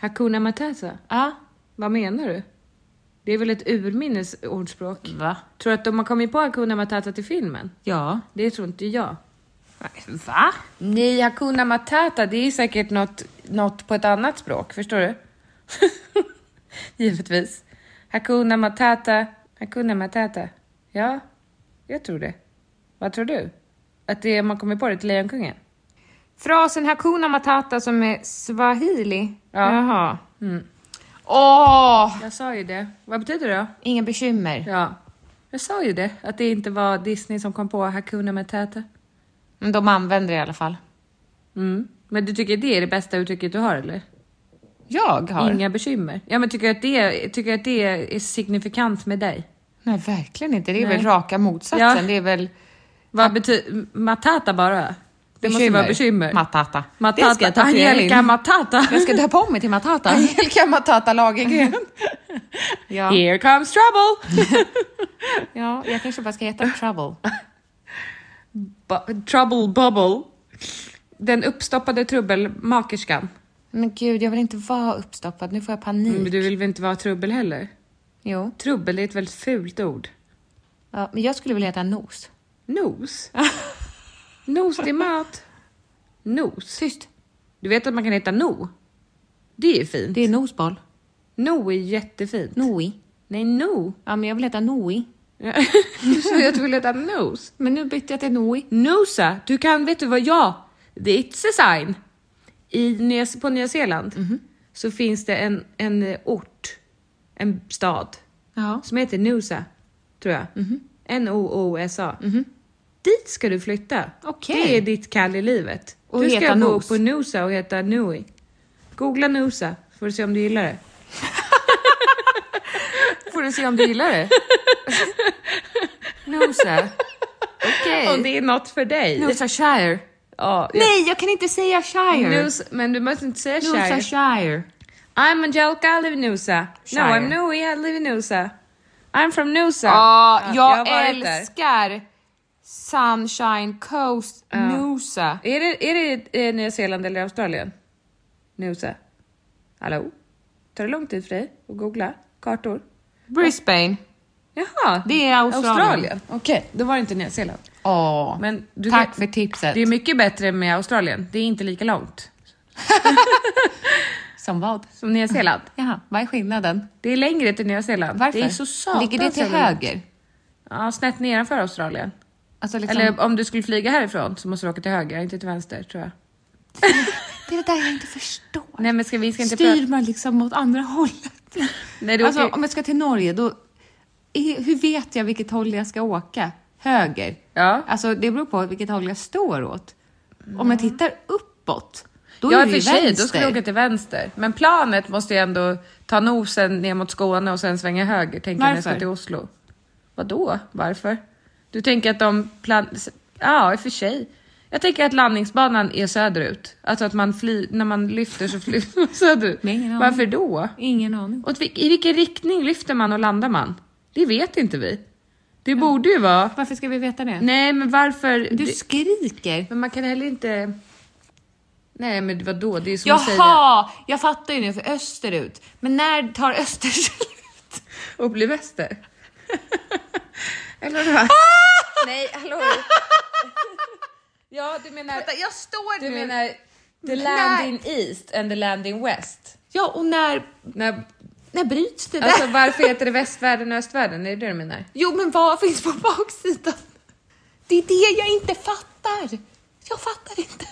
Hakuna Matata? Ja. Vad menar du? Det är väl ett urminnes ordspråk? Va? Tror du att de har kommit på Hakuna Matata till filmen? Ja. Det tror inte jag. Va? Nej, Hakuna Matata, det är säkert något, något på ett annat språk, förstår du? Givetvis. Hakuna Matata, Hakuna Matata. Ja, jag tror det. Vad tror du? Att det man kommer på det till Lejonkungen? Frasen Hakuna Matata som är swahili. Ja. Jaha. Mm. Åh! Jag sa ju det. Vad betyder det då? Inga bekymmer. Ja. Jag sa ju det. Att det inte var Disney som kom på Hakuna Matata. Men de använder det i alla fall. Mm. Men du tycker det är det bästa uttrycket du har, eller? Jag har? Inga bekymmer. Ja, men tycker att det, tycker att det är signifikant med dig? Nej, verkligen inte. Det är Nej. väl raka motsatsen. Ja. Det är väl... Vad betyder Matata bara? Det Bekymmer. måste vara bekymmer. Matata. Matata. Det ska jag tatuera Angelica in. Matata. Jag ska döpa om mig till Matata. Angelica Matata Lagergren. Ja. Here comes trouble. Ja, jag kanske bara ska heta Trouble. Bu- trouble Bubble. Den uppstoppade trubbelmakerskan. Men gud, jag vill inte vara uppstoppad. Nu får jag panik. Men du vill väl inte vara trubbel heller? Jo. Trubbel är ett väldigt fult ord. Ja, men jag skulle vilja heta Nos. Nos? Nos, det är mat. Nos. Tyst. Du vet att man kan heta No. Det är fint. Det är nosboll. No är jättefint. Noi. Nej, No. Ja, men jag vill heta Noi. Du sa ju att du vill heta Nos. Men nu bytte jag till Noi. Nosa. Du kan, vet du vad jag... It's a sign. I Nya, på Nya Zeeland mm-hmm. så finns det en, en ort, en stad ja. som heter Noosa, tror jag. Mm-hmm. N O O S A. Mm-hmm. Dit ska du flytta. Okay. Det är ditt kall i livet. Och du ska heta bo Nos. på Noosa och heta Nui. Googla Noosa, får du se om du gillar det. Får du se om du gillar det? Noosa. Okej. Okay. Om det är något för dig. Noosa Shire. Ja, jag... Nej, jag kan inte säga Shire. Noosa, men du måste inte säga Shire. Noosa Shire. I'm Angelica, I live in Noosa. Shire. No, I'm Nui, I live in Noosa. I'm from Noosa. Ja, jag, jag har varit älskar där. Sunshine Coast, ja. Noosa. Är det, är det eh, Nya Zeeland eller Australien? Noosa. Hallå? Tar det lång tid för dig att googla kartor? Brisbane. Jaha, det är Australien. Australien. Okej, okay, då var det inte Nya Zeeland. Åh, men du tack vet, för tipset. Det är mycket bättre med Australien. Det är inte lika långt. Som vad? Som Nya Zeeland. Jaha, vad är skillnaden? Det är längre till Nya Zeeland. Varför? Det är så satans. Ligger det till höger? Ja, snett nedanför Australien. Alltså liksom... Eller om du skulle flyga härifrån så måste du åka till höger, inte till vänster, tror jag. Det är det där jag inte förstår. Nej, men ska vi ska inte Styr prata... man liksom mot andra hållet? Nej, du alltså, åker... om jag ska till Norge, då... Hur vet jag vilket håll jag ska åka? Höger. Ja. Alltså, det beror på vilket håll jag står åt. Mm. Om jag tittar uppåt, då ja, är det för sig, vänster. Då ska du åka till vänster. Men planet måste ju ändå ta nosen ner mot Skåne och sen svänga höger. Tänker när jag ska till Oslo. Vadå? Varför? Du tänker att de plan... Ja, i och för sig. Jag tänker att landningsbanan är söderut. Alltså att man flyr, när man lyfter så flyr man söderut. Varför då? Ingen aning. Och i vilken riktning lyfter man och landar man? Det vet inte vi. Det ja. borde ju vara... Varför ska vi veta det? Nej, men varför... Du skriker. Men man kan heller inte... Nej, men vadå? Det är som Jaha, att säga... jag fattar ju nu för österut. Men när tar öster slut? Och blir väster? Eller vad? Nej, hallå. Ja, du menar... Vänta, jag står du nu. Du menar the land in east and the land in west? Ja, och när... När... När bryts det där? Alltså varför heter det västvärlden och östvärlden? Är det det du menar? Jo, men vad finns på baksidan? Det är det jag inte fattar. Jag fattar inte.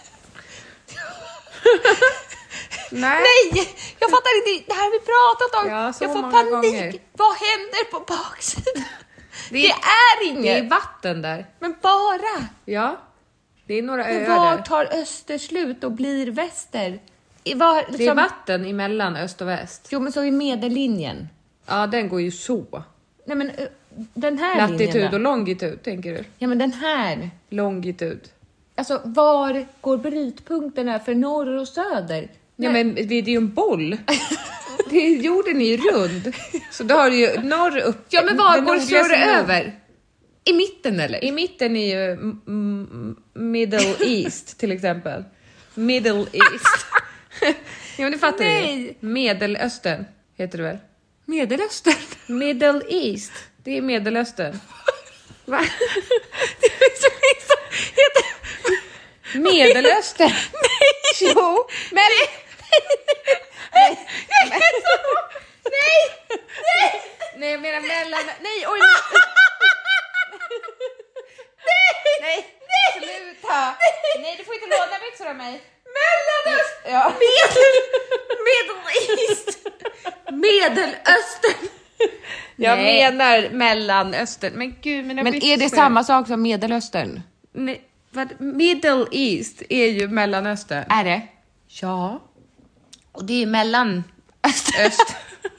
Nej. Nej, jag fattar inte. Det här har vi pratat om. Ja, så jag får många panik. gånger. Vad händer på baksidan? Det är, det är inget. Det är vatten där. Men bara. Ja, det är några öar där. Var där. tar öster slut och blir väster? Var, liksom... Det är vatten emellan öst och väst. Jo, men så är medellinjen. Ja, den går ju så. Nej, men den här latitud linjen och longitud, tänker du? Ja, men den här. Longitud. Alltså, var går brytpunkterna för norr och söder? Ja, men det är ju en boll. Det är, jorden är ju rund. Så då har du ju norr upp. Ja, men var går slår det över? I mitten, eller? I mitten är ju m- m- Middle East, till exempel. Middle East. Ja, men du fattar Nej. ju. Medelöstern heter det väl? Medelöstern. Middle East. Det är Medelöstern. Va? Det är så liksom, heter... Medelöstern. Nej. Jo, men... Nej. Nej. Nej. Nej. Nej, jag menar mellan... Nej, oj. Nej. Nej. Nej. Sluta. Nej, du får inte låna byxor av mig. Mellanöstern. Ja. Medel... Middle East. Medelöstern. Jag Nej. menar Mellanöstern. Men gud, mina Men byxor. är det samma sak som Medelöstern? Nej, vad? Middle East är ju Mellanöstern. Är det? Ja. Och det är mellan öster. Öst.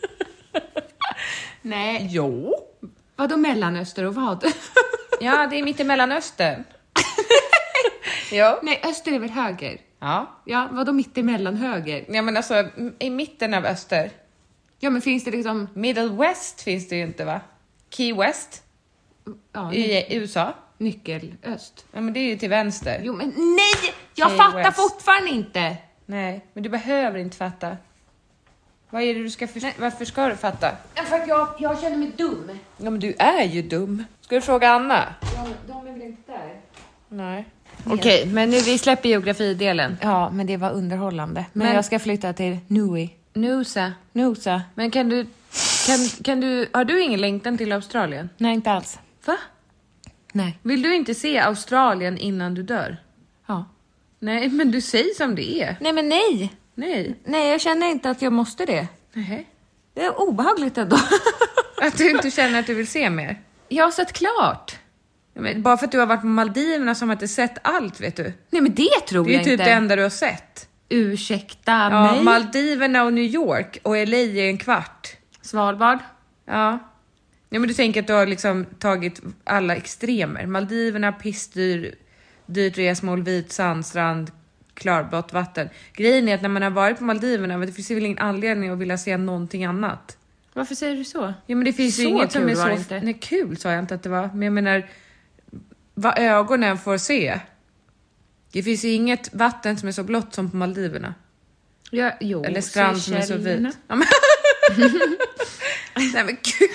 Nej. Jo. Vadå Mellanöster och vad? Ja, det är mitt i Mellanöstern. Ja. Nej, öster är väl höger? Ja. Ja, vadå mitt emellan höger? Ja, men alltså i mitten av öster. Ja, men finns det liksom... Middle West finns det ju inte, va? Key West Ja, i U S A. nyckelöst. Ja, men det är ju till vänster. Jo, men nej! Jag Key fattar West. fortfarande inte. Nej, men du behöver inte fatta. Vad är det du ska för... Varför ska du fatta? Ja, för att jag, jag känner mig dum. Ja, men du är ju dum. Ska du fråga Anna? Ja, de är väl inte där? Nej. Okej, okay, men nu vi släpper geografidelen. Ja, men det var underhållande. Men, men jag ska flytta till Nui. Nusa. Nusa. Men kan du, kan, kan du, har du ingen längtan till Australien? Nej, inte alls. Va? Nej. Vill du inte se Australien innan du dör? Ja. Nej, men du säger som det är. Nej, men nej. Nej. Nej, jag känner inte att jag måste det. Nej. Det är obehagligt ändå. Att du inte känner att du vill se mer? Jag har sett klart. Men bara för att du har varit på Maldiverna som att du sett allt, vet du. Nej, men det tror jag inte. Det är inte. typ det enda du har sett. Ursäkta ja, mig. Maldiverna och New York och L A är en kvart. Svalbard. Ja. Ja, men du tänker att du har liksom tagit alla extremer. Maldiverna, pissdyr, dyrt resmål, vit sandstrand, klarblått vatten. Grejen är att när man har varit på Maldiverna, det finns ju väl ingen anledning att vilja se någonting annat. Varför säger du så? Ja, men det finns så ju inget som är så... Inte. Nej, kul sa jag inte att det var. Men jag menar, vad ögonen får se. Det finns ju inget vatten som är så blått som på Maldiverna. Ja, jo. Eller strand som är så vit. Ja, men... Nej, men gud.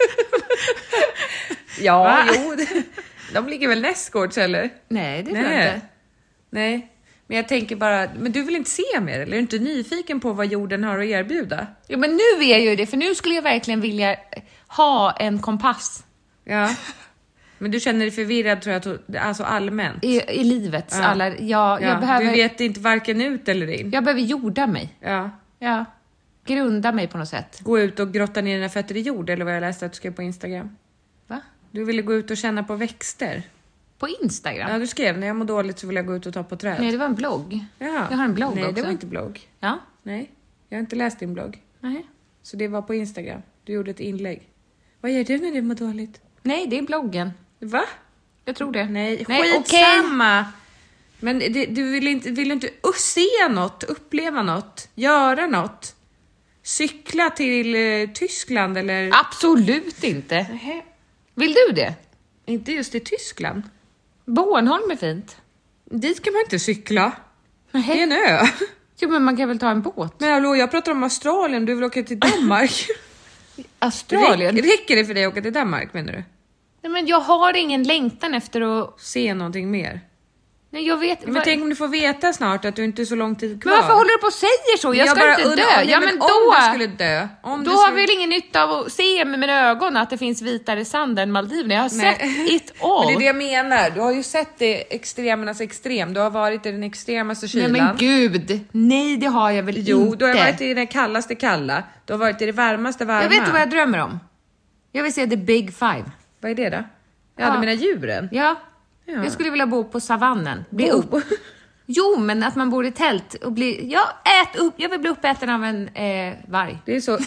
Ja, Va? jo. De ligger väl nästgårds, eller? Nej, det tror jag inte. Nej, men jag tänker bara... Men du vill inte se mer, eller är du inte nyfiken på vad jorden har att erbjuda? Jo, men nu är jag ju det, för nu skulle jag verkligen vilja ha en kompass. Ja. Men du känner dig förvirrad, tror jag, alltså allmänt. I, i livets ja. alla... Jag, ja, jag behöver, du vet inte varken ut eller in. Jag behöver jorda mig. Ja. Ja. Grunda mig på något sätt. Gå ut och grotta ner dina fötter i jord, eller vad jag läste att du skrev på Instagram. Va? Du ville gå ut och känna på växter. På Instagram? Ja, du skrev, när jag mår dåligt så vill jag gå ut och ta på träd. Nej, det var en blogg. Ja. Jag har en blogg Nej, också. det var inte blogg. Ja? Nej, jag har inte läst din blogg. Nej. Så det var på Instagram. Du gjorde ett inlägg. Vad gör du när du mår dåligt? Nej, det är bloggen. Va? Jag tror det. Nej, Nej skitsamma. Okay. Men det, du vill inte, vill inte uh, se något, uppleva något, göra något. Cykla till uh, Tyskland eller... Absolut inte. Nähä. Vill du det? Inte just i Tyskland. Bornholm är fint. Dit kan man inte cykla. Nähä. Det är en ö. Jo, men man kan väl ta en båt? Men hallå, jag pratar om Australien. Du vill åka till Danmark. Australien? Räck, räcker det för dig att åka till Danmark, menar du? Nej, men jag har ingen längtan efter att... Se någonting mer. Nej, jag vet... Men var... tänk om du får veta snart att du inte är så lång tid kvar. Men varför håller du på och säger så? Jag, jag ska bara inte dö. Om, ja, men, men då... Om du skulle dö. Om då du har vi väl ingen nytta av att se med mina ögon att det finns vitare sand än Maldiverna. Jag har Nej. sett it all. Men det är det jag menar. Du har ju sett det extremernas extrem. Du har varit i den extremaste kylan. Nej, men gud. Nej, det har jag väl jo, inte. Du har varit i den kallaste kalla. Du har varit i det varmaste varma. Jag vet inte vad jag drömmer om. Jag vill se the big five. Vad är det då? Ja, ja. du menar djuren? Ja. ja. Jag skulle vilja bo på savannen. Bli bo. upp. Jo, men att man bor i tält och blir... Jag, ät upp, jag vill bli uppäten av en eh, varg. Det är så...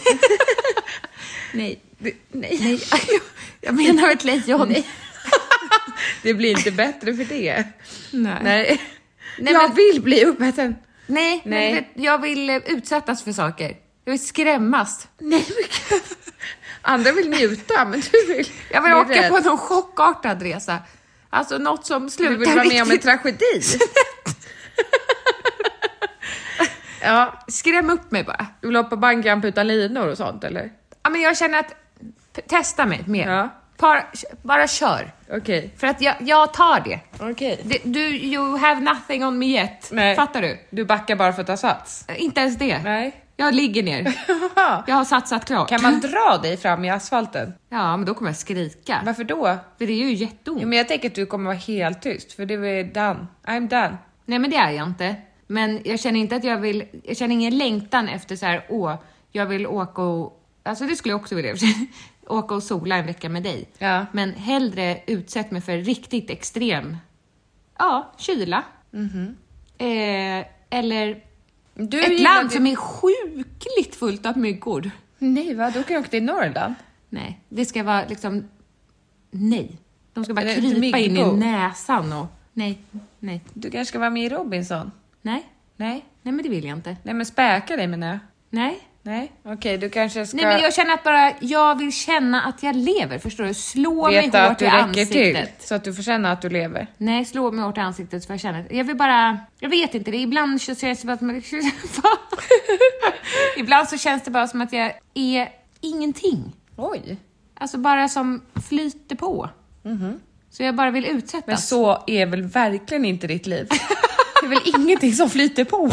nej. Det, nej. nej. Jag menar ett lejon. Nej. Det blir inte bättre för det. Nej. Nej. nej jag men, vill bli uppäten. Nej, nej. Men, vet, jag vill utsättas för saker. Jag vill skrämmas. Nej, men andra vill njuta, men du vill... Jag vill åka rädd. på någon chockartad resa. Alltså något som slutar Du vill vara med om en tragedi. Ja. Skräm upp mig bara. Du vill hoppa bungyjump utan linor och sånt, eller? Ja, men jag känner att... p- Testa mig mer. Ja. Bara, bara kör. Okej. Okay. För att jag, jag tar det. Okej. Okay. Det, du, you have nothing on me yet. Nej. Fattar du? Du backar bara för att ta sats? Inte ens det. Nej. Jag ligger ner. Jag har satsat klart. Kan man dra dig fram i asfalten? Ja, men då kommer jag skrika. Varför då? För det är ju jätteont. Ja, men jag tänker att du kommer vara helt tyst. För det är done. I'm done. Nej, men det är jag inte. Men jag känner inte att jag vill... Jag känner ingen längtan efter så här... Åh, jag vill åka och... Alltså det skulle jag också vilja. Åka och sola en vecka med dig. Ja. Men hellre utsätt mig för riktigt extrem... Ja, kyla. Mm-hmm. Eh, eller... Du ett land det... som är sjukligt fullt av myggor. Nej, va? Då kan jag åka till Norrland. Nej, det ska vara liksom... Nej. De ska bara Eller krypa in i näsan och... Nej, nej. Du kanske ska vara med i Robinson? Nej. Nej. Nej, men det vill jag inte. Nej, men späka dig menar jag. Nej. Nej, okej, okay, du kanske ska... Nej, men jag känner att bara... Jag vill känna att jag lever, förstår du? Slå Veta mig hårt att du i räcker ansiktet. till, så att du får känna att du lever. Nej, slå mig hårt i ansiktet för jag känner... Jag vill bara... Jag vet inte, det ibland så känns det bara som att... Ibland så känns det bara som att jag är ingenting. Oj. Alltså bara som flyter på. Mhm. Så jag bara vill utsättas. Men så är väl verkligen inte ditt liv? Det är väl ingenting som flyter på?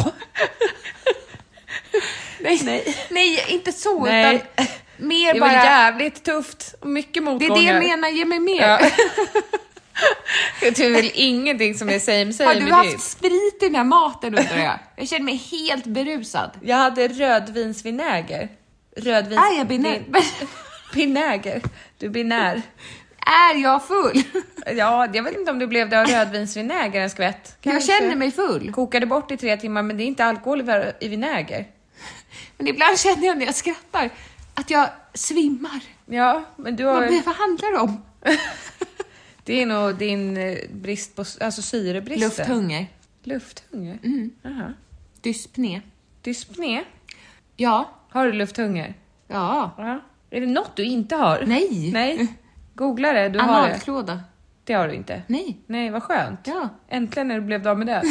Nej, nej. nej, inte så. Nej. Utan mer det är bara... väl jävligt tufft och mycket motgångar. Det är det jag menar, ge mig mer. Ja. Det är väl ingenting som är same same. Har du med haft ditt? sprit i den här maten, undrar jag? Jag känner mig helt berusad. Jag hade rödvinsvinäger. Rödvins... Är jag binär? Binäger. Du binär. Är jag full? Ja, jag vet inte om du blev det av rödvinsvinäger en skvätt. Kanske. Jag känner mig full. Kokade bort i tre timmar, men det är inte alkohol i vinäger. Men ibland känner jag när jag skrattar att jag svimmar. Ja, men du har... Vad, vad handlar det om? Det är nog din brist på... Alltså syrebristen. Lufthunger. Lufthunger? Mm. Aha. Dyspné. Dyspné? Ja. Har du lufthunger? Ja. Ja. Är det något du inte har? Nej. Nej. Googla det, du har det. Analklåda. Det har du inte? Nej. Nej, vad skönt. Ja. Äntligen när du blev av med det.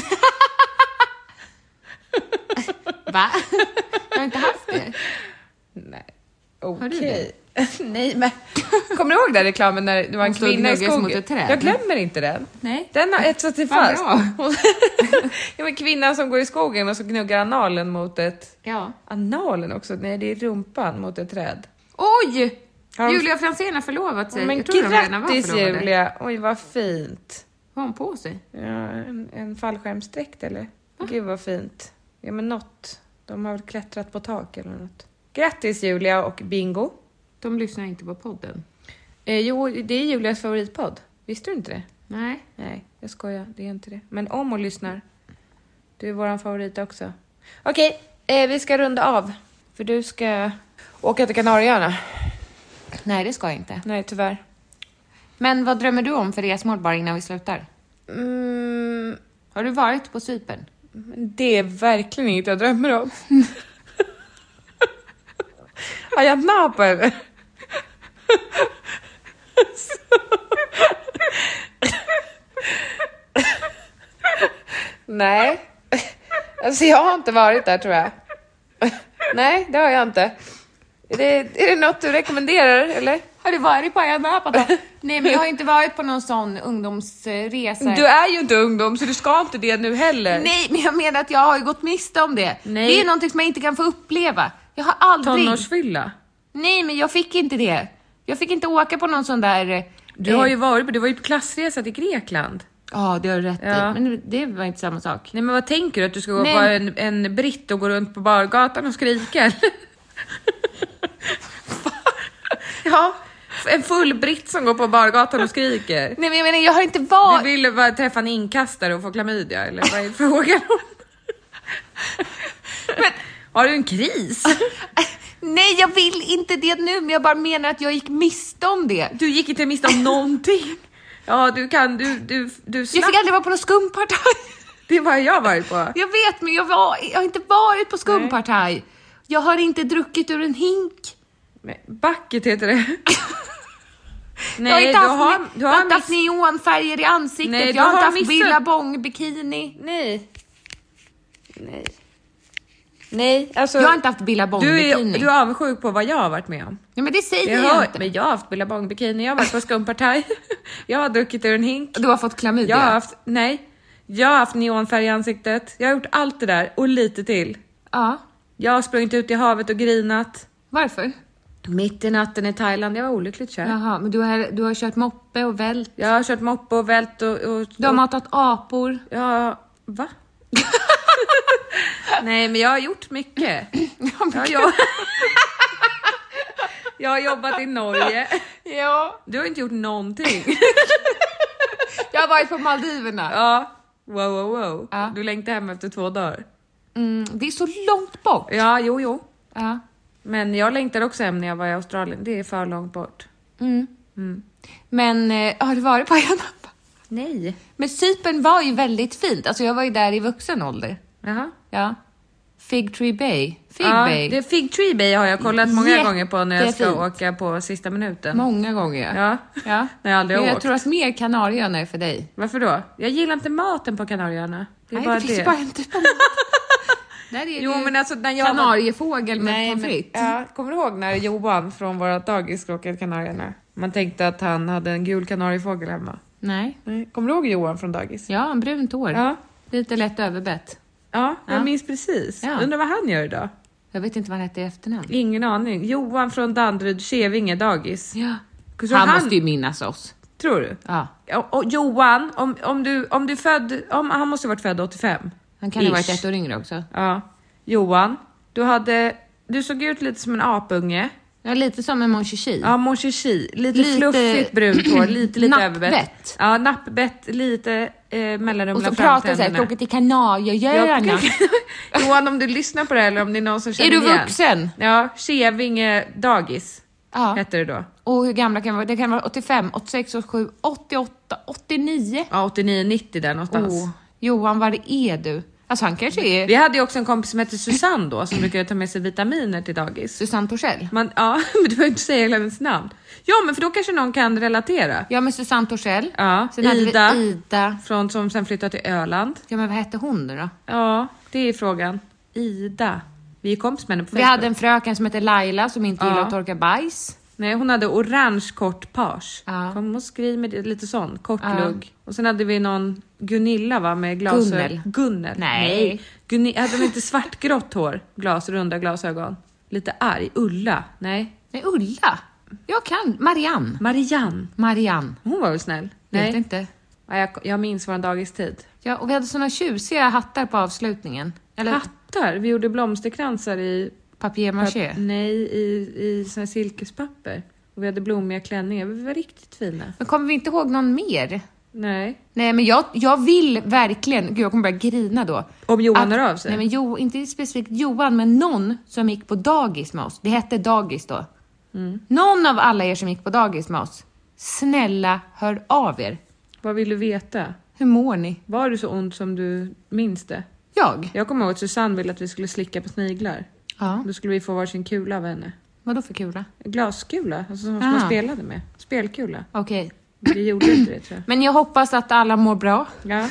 Va? Jag har inte haft det. Nej. Okej. Har du det? Nej, men... Kommer du ihåg den reklamen när det var en kvinna i skogen? Mot ett träd. Jag glömmer inte den. Nej. Den har etsat sig fast. Bra. Ja, men kvinnan som går i skogen och så gnuggar analen mot ett... Ja. Analen också? Nej, det är rumpan mot ett träd. Oj! Har de... Julia Franzén har förlovat sig. Ja, men jag tror grattis Julia! Oj, vad fint. Vad har hon på sig? Ja, en, en fallskärmsdräkt eller? Va? Gud vad fint. Ja, men något. De har väl klättrat på tak eller något. Grattis Julia och Bingo. De lyssnar inte på podden. Eh, jo, det är Julias favoritpodd. Visste du inte det? Nej. Nej, jag skojar. Det är inte det. Men om och lyssnar. Du är våran favorit också. Okej, eh, vi ska runda av. För du ska åka till Kanarieöarna. Nej, det ska jag inte. Nej, tyvärr. Men vad drömmer du om för resmål bara innan vi slutar? Mm, har du varit på Cypern? Det är verkligen inget jag drömmer om. Har jag napa över? Nej. Alltså jag har inte varit där tror jag. Nej, det har jag inte. Är det, är det något du rekommenderar eller? Har du varit på Ayia Napa då? Nej, men jag har inte varit på någon sån ungdomsresa. Du är ju inte ungdom så du ska inte det nu heller. Nej, men jag menar att jag har ju gått miste om det. Nej. Det är någonting som jag inte kan få uppleva. Jag har aldrig... Tonårsfylla? Nej, men jag fick inte det. Jag fick inte åka på någon sån där... Du har ju varit på, du var ju på klassresa till Grekland. Ja, det har du rätt Ja. i. Men det var inte samma sak. Nej, men vad tänker du? Att du ska gå Nej. på en, en britt och gå runt på bargatan och skrika? Ja, en full britt som går på bargatan och skriker. Nej, men jag menar, jag har inte varit... Du ville bara träffa en inkastare och få klamydia, eller vad är frågan om? Men, har du en kris? Nej, jag vill inte det nu, men jag bara menar att jag gick miste om det. Du gick inte miste om någonting. Ja, du kan, du, du, du Jag fick aldrig vara på någon skumpartaj. Det var jag varit på. Jag vet, men jag, var, jag har inte varit på skumpartaj. Jag har inte druckit ur en hink. Men, bucket heter det. Nej, jag har inte du haft, har, ni, du jag har har inte miss... haft neonfärger i ansiktet. Nej, jag har har inte haft missat... billabong bikini. Nej. Nej. Nej, alltså... Jag har inte haft billabong-bikini. Du är, du är avundsjuk på vad jag har varit med om. Ja, men det säger jag, jag har, inte. Men jag har haft billabong-bikini, jag har varit på skumpartaj. Jag har druckit ur en hink. Du har fått klamydia? Jag har haft, nej. Jag har haft neonfärg i ansiktet. Jag har gjort allt det där och lite till. Ja. Jag har sprungit ut i havet och grinat. Varför? Mitt i natten i Thailand. Jag var olyckligt kär. Jaha, men du har, du har kört moppe och vält. Jag har kört moppe och vält och... och du har matat apor. Ja, va? Nej, men jag har gjort mycket. Ja, men jag, jag har jobbat i Norge. Ja. Du har inte gjort någonting. Jag har varit på Maldiverna. Ja, wow, wow, wow. Ja. Du längtar hem efter två dagar. Mm, det är så långt bort. Ja, jo, jo. Ja. Men jag längtade också hem när jag var i Australien. Det är för långt bort. Mm. Mm. Men eh, har du varit på Ayia Napa? Nej. Men Cypern var ju väldigt fint. Alltså jag var ju där i vuxen ålder. Jaha. Ja. Fig Tree Bay. Fig ja, Bay. Det är Fig Tree Bay har jag kollat många Jättefint. gånger på när jag ska åka på sista minuten. Många gånger. Ja. Ja. När jag aldrig Men har jag åkt. tror att mer Kanarieöarna är för dig. Varför då? Jag gillar inte maten på Kanarieöarna. Det är Nej, bara det finns det. bara inte på mat. Där är Jo, det men alltså när jag kanariefågel med Nej, pommes men, frites. ja, kommer du ihåg när Johan från våra dagis skulle åka till Kanarieöarna? Man tänkte att han hade en gul kanariefågel hemma. Nej. Nej. Kommer du ihåg Johan från dagis? Ja, en brunt hår. Ja. Lite lätt överbett. Ja, jag Ja. minns precis. Ja. Undrar vad han gör idag? Jag vet inte vad han hette i efternamn. Ingen aning. Johan från Danderyd, Kävinge dagis. Ja. Så Han, måste ju minnas oss. Tror du? Ja. Och, och Johan, om, om du om du är född, om, han måste ha varit född åttiofem. Han kan ju ha varit Ish. ett år yngre också. Ja. Johan, du hade du såg ut lite som en apunge. Ja, lite som en mon chichi. Ja, mon chichi. Lite, Lite- fluffigt brunt hår, lite lite Nappbett. överbett. Ja, nappbett, lite eh, mellanrum Och så mellan pratar jag såhär, framtänderna. åka till Kanarieöarna. Johan, om du lyssnar på det här eller om det är någon som känner Är du igen. vuxen? Ja, Kävinge dagis Ja. hette det då. Och hur gamla kan vara? Det kan vara åttiofem, åttiosex, åttiosju, åttioåtta, åttionio. Ja, åttionio nittio där någonstans. Oh. Johan, vad det är du? Alltså han kanske är Vi hade ju också en kompis som hette Susanne då, som brukade ta med sig vitaminer till dagis. Susanne Torssell. Man, ja, men du behöver inte säga hela hennes namn. Ja, men för då kanske någon kan relatera. Ja, men Susanne Torssell. Ja, Sen hade vi Ida, Ida. Från, som sen flyttade till Öland. Ja, men vad hette hon då? Ja, det är frågan. Ida. Vi är kompis med henne på Vi Facebook. hade en fröken som hette Laila som inte Ja. gillade att torka bajs. Nej, hon hade orange kort page. Ja. Kom och skriv med det, lite sån, kort Ja. lugg. Och sen hade vi någon Gunilla va, med glasögon. Gunnel. Gunnel. Nej. Gunilla, hade hon inte svartgrått hår? Glas, runda glasögon. Lite arg. Ulla. Nej. Nej, Ulla. Jag kan. Marianne. Marianne. Marianne. Hon var väl snäll? Vet inte. Ja, jag, jag minns vår dagistid. Ja, och vi hade såna tjusiga hattar på avslutningen. Eller Hattar? Vi gjorde blomsterkransar i... papier-maché. pap- Nej, i, i såna här silkespapper. Och vi hade blommiga klänningar. Vi var riktigt fina. Men kommer vi inte ihåg någon mer? Nej. Nej, men jag, jag vill verkligen... Gud, jag kommer börja grina då. Om Johan Att- hör av sig? Nej, men jo, inte specifikt Johan, men någon som gick på dagis med oss. Det hette dagis då. Mm. Någon av alla er som gick på dagis med oss. Snälla, hör av er. Vad vill du veta? Hur mår ni? Var du så ont som du minns det? Jag? Jag kommer ihåg att Susanne ville att vi skulle slicka på sniglar. Ja. Då skulle vi få varsin kula av henne. Vadå för kula? Glaskula, alltså som Ah. man spelade med. Spelkula. Okej. Vi gjorde inte det, tror jag. Men jag hoppas att alla mår bra. Ja.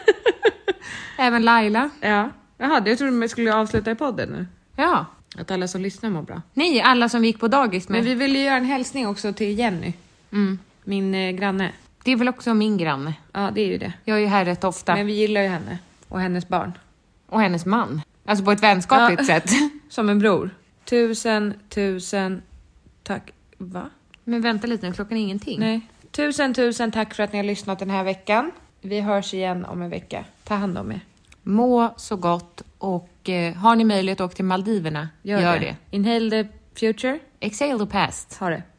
Även Laila. Ja. Jaha, jag trodde vi skulle avsluta i podden nu. Ja. Att alla som lyssnar mår bra. Nej, alla som vi gick på dagis med. Men vi ville göra en hälsning också till Jenny. Mm. Min eh, granne. Det är väl också min granne. Ja, det är ju det. Jag är ju här rätt ofta. Men vi gillar ju henne. Och hennes barn. Och hennes man. Alltså på ett vänskapligt Ja. sätt. Som en bror. Tusen, tusen, tack. Va? Men vänta lite nu, klockan är ingenting. Nej. Tusen, tusen tack för att ni har lyssnat den här veckan. Vi hörs igen om en vecka. Ta hand om er. Må så gott och eh, har ni möjlighet att åka till Maldiverna, gör, Gör det. det. Inhale the future. Exhale the past. Ha det.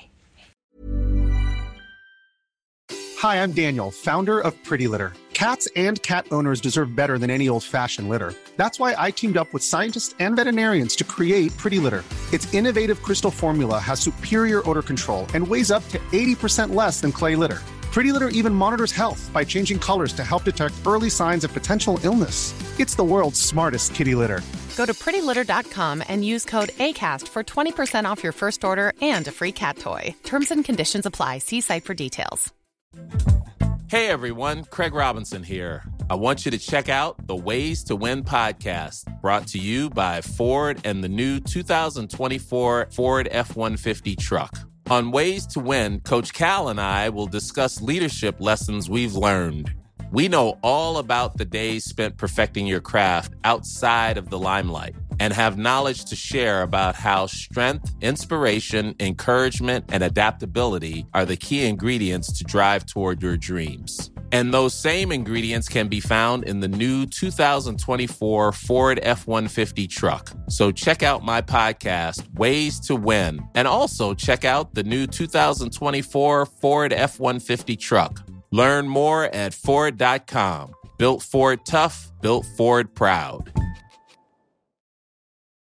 Hi, I'm Daniel, founder of Pretty Litter. Cats and cat owners deserve better than any old-fashioned litter. That's why I teamed up with scientists and veterinarians to create Pretty Litter. Its innovative crystal formula has superior odor control and weighs up to eighty percent less than clay litter. Pretty Litter even monitors health by changing colors to help detect early signs of potential illness. It's the world's smartest kitty litter. Go to pretty litter dot com and use code ACAST for twenty percent off your first order and a free cat toy. Terms and conditions apply. See site for details. Hey everyone, Craig Robinson here. I want you to check out the Ways to Win podcast, brought to you by Ford and the new two thousand twenty-four Ford F one fifty truck. On Ways to Win, Coach Cal and I will discuss leadership lessons we've learned. We know all about the days spent perfecting your craft outside of the limelight and have knowledge to share about how strength, inspiration, encouragement, and adaptability are the key ingredients to drive toward your dreams. And those same ingredients can be found in the new two thousand twenty-four Ford F one fifty truck. So check out my podcast, Ways to Win, and also check out the new two thousand twenty-four Ford F one fifty truck. Learn more at Ford dot com. Built Ford tough, built Ford proud.